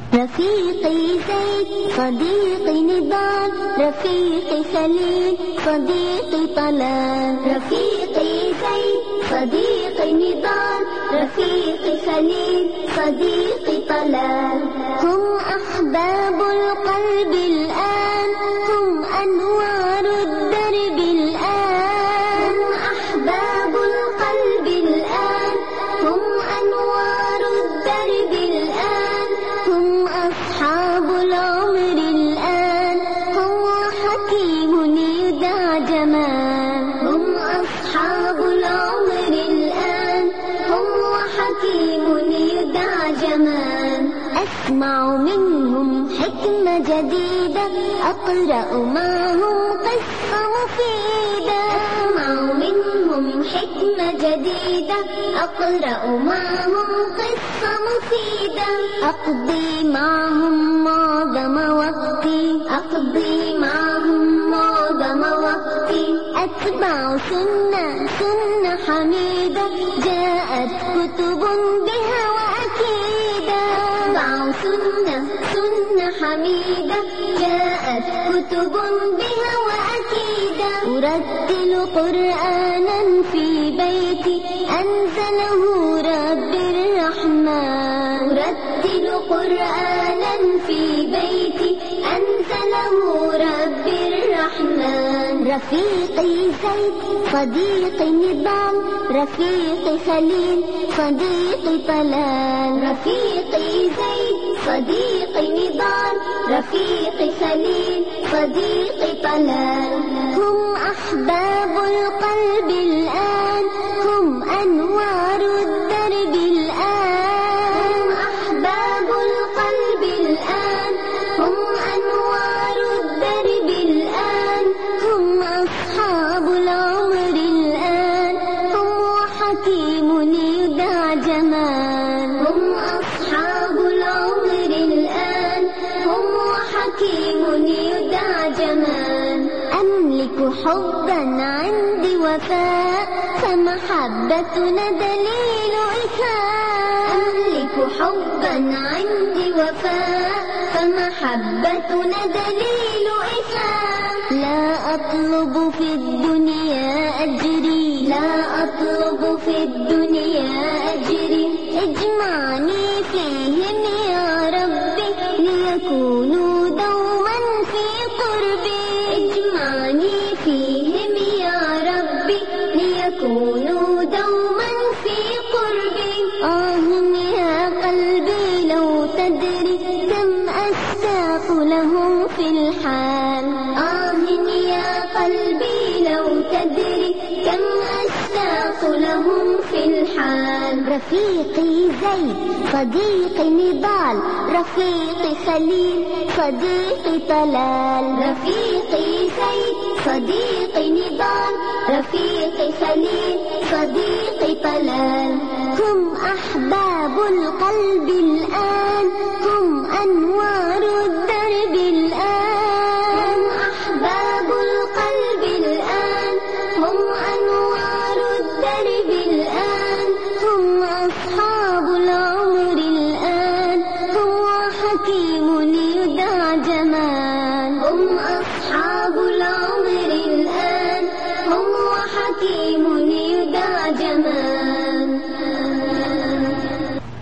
رفيقي زيد صديقي نضال، رفيقي خليل صديقي طلال. رفيقي زيد صديقي نضال، رفيقي خليل صديقي طلال. هم أحباب القلب الآن، هم أنوار الدرب الآن. هم أحباب القلب الآن، هم أنوار الدرب الآن. هم أصحاب العمر الآن، هم حكيم يدعى جمال. هم أصحاب العمر الآن، هم حكيم يدعى جمال. أسمع منهم حكمة جديدة، أقرأ معهم قصة مفيدة. أسمع منهم حكمة جديدة، أقرأ معهم قصة مفيدة. أقضي معهم معظم وقتي، أقضي معهم معظم وقتي. أتبع سنة حميدة، جاءت كتب بها وأكيدة. أتبع سنة حميدة، جاءت كتب بها وأكيدة. أرتل قرآنا في بيتي، أنزله رب الرحمن. أرتل قرآنا في بيتي، أنزله رب الرحمن. رفيقي زيد صديقي نضال، رفيقي خليل صديقي طلال. رفيقي زيد صديقي نضال، رفيقي خليل صديقي طلال. هم أحباب القلب الآن، هم أنوار الدرب الآن. هم أحباب القلب الآن، هم أنوار الدرب الآن. هم أصحاب العمر الآن، هم حكيم يدعى جمال. هم أصحاب العمر الآن، هم حكيم يدعى جمال. أملك حبا عندي وفاء، فمحبتنا دليل إخاء. أملك حبا عندي وفاء، فمحبتنا دليل إخاء. لا أطلب في الدنيا أجري، لا أطلب في الدنيا أجري. اجمعني فيهم يا ربي، ليكونوا دوما في قربي. اجمعني فيهم يا ربي، ليكونوا دوما في قربي. يا قلبي لو تدري، كم أشتاق لهم في الحال. يا قلبي لو تدري، كم أشتاق لهم في الحال. رفيقي زيد صديقي نضال، رفيقي خليل صديقي طلال. رفيقي زيد صديقي نضال، رفيقي خليل صديقي طلال. هم أحباب القلب الآن، هم